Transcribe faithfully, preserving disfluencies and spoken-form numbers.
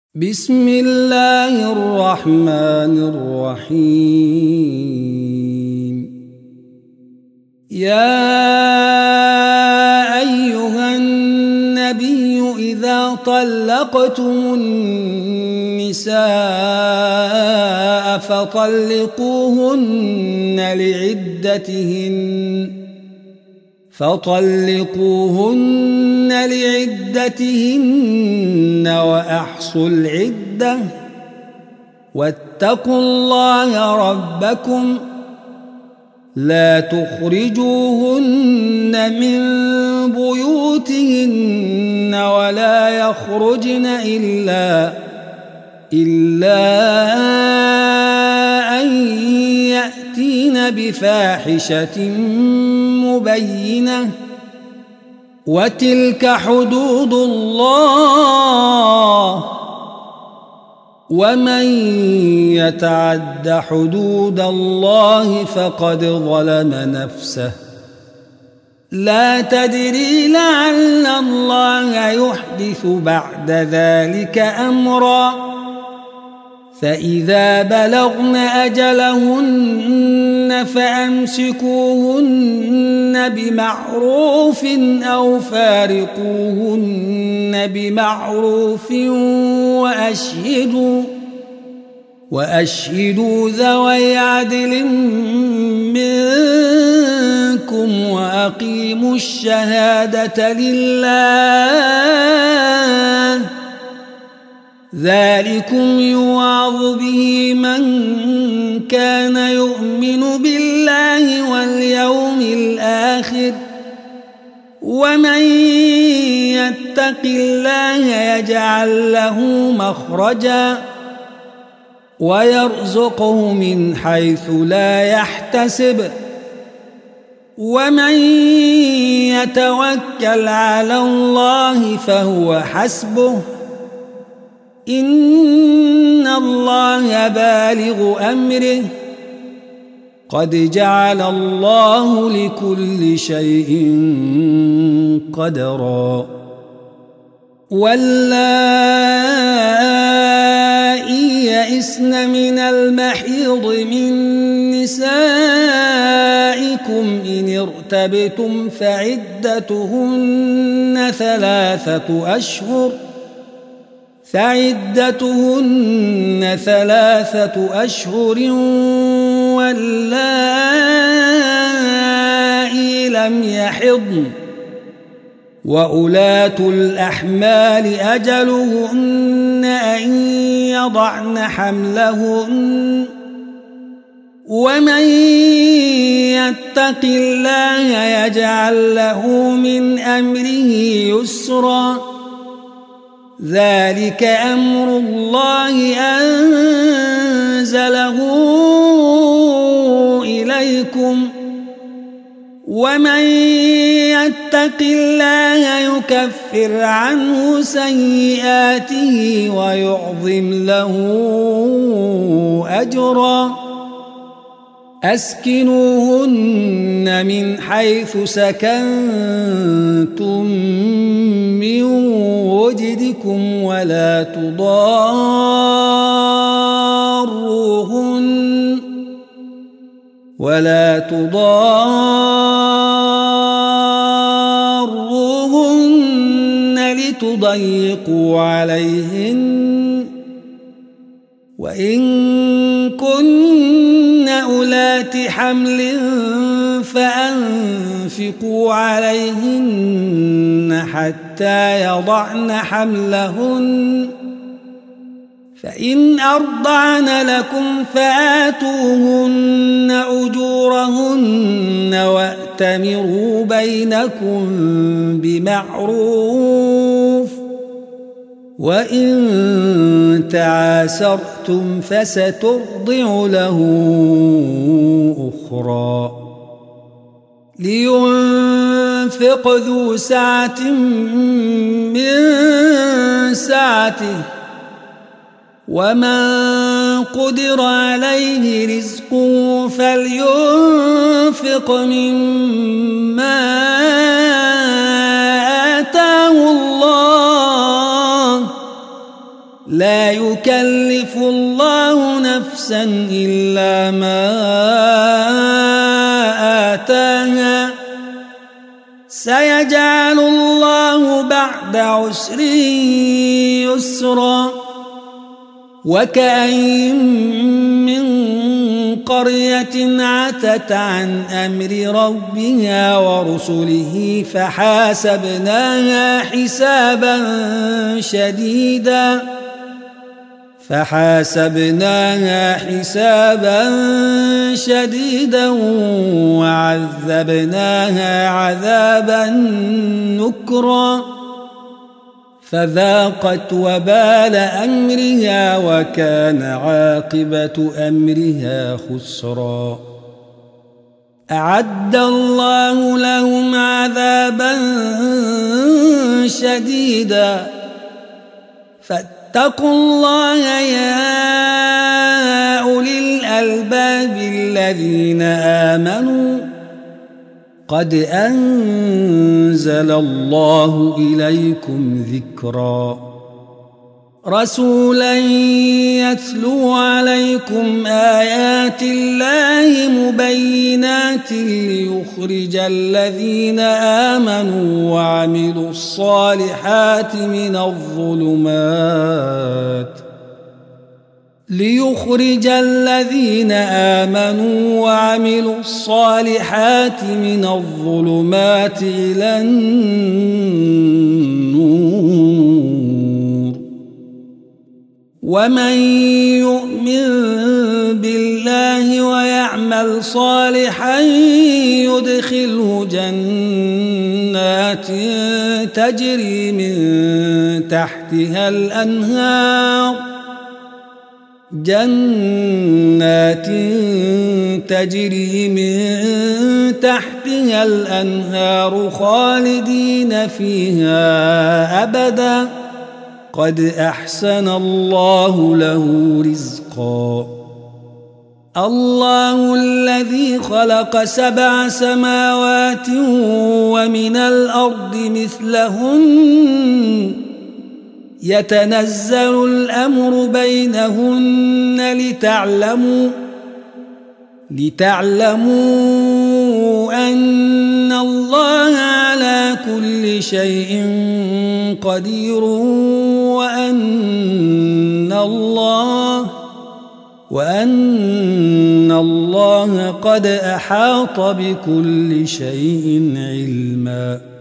بسم الله الرحمن الرحيم. يا أيها النبي إذا طلقتم النساء فطلقوهن لعدتهن فطلقوهن لعدتهن وأحصوا العدة واتقوا الله ربكم لا تخرجوهن من بيوتهن ولا يخرجن إلا إلا أن يأتين بفاحشة مبينة وتلك حدود الله ومن يتعد حدود الله فقد ظلم نفسه لا تدري لعل الله يحدث بعد ذلك أمرا فإذا بلغن أجلهن فأمسكوهن بمعروف أو فارقوهن بمعروف وأشهدوا وأشهدوا ذوي عدل منكم وأقيموا الشهادة لله ذلكم يوعظ به من كان يؤمن بالله واليوم الآخر ومن يتق الله يجعل له مخرجا ويرزقه من حيث لا يحتسب ومن يتوكل على الله فهو حسبه إن الله بالغ أمره قد جعل الله لكل شيء قدرا واللائي يئسن من المحيض من نسائكم إن ارتبتم فعدتهن ثلاثة أشهر فعدتهن ثلاثة أشهر واللائي لم يحضن وأولاة الأحمال أجلهن أن يضعن حملهن ومن يتق الله يجعل له من أمره يسرا ذلك أمر الله أنزله إليكم ومن يتق الله يكفر عنه سيئاته ويعظم له أجرا أسكنوهن من حيث سكنتم من وجدكم ولا تضاروهن ولا تضاروهن لتضيقوا عليهن وإن كن أولات حمل فأنفقوا عليهن حتى يضعن حملهن فإن أرضعن لكم فآتوهن أجورهن وأتمروا بينكم بمعروف وإن تعاسرتم فسترضع له أخرى لينفق ذو سعة من سعته ومن قدر عليه رزقه فلينفق مما آتاه الله لا يكلف الله نفسا إلا ما آتاها سيجعل الله بعد عسر يسرا وكأين من قرية عتت عن أمر ربها ورسله فحاسبناها حسابا شديدا فحاسبناها حسابا شديدا وعذبناها عذابا نكرا فذاقت وبال أمرها وكان عاقبة أمرها خسرا أعد الله لهم عذابا شديدا فاتقوا الله يا أولي الألباب الذين آمنوا قد أنزل الله إليكم ذكرا رسولا يتلو عليكم آيات الله مبينات ليخرج الذين آمنوا وعملوا الصالحات من الظلمات ليخرج الذين آمنوا وعملوا الصالحات من الظلمات إلى النور ومن يؤمن بالله ويعمل صالحا يدخله جنات تجري من تحتها الأنهار جنات تجري من تحتها الأنهار خالدين فيها أبدا قد أحسن الله له رزقا الله الذي خلق سبع سماوات ومن الأرض مثلهن يتنزل الأمر بينهن لتعلموا لتعلموا أن الله على كل شيء قدير وأن الله وأن الله قد أحاط بكل شيء علما.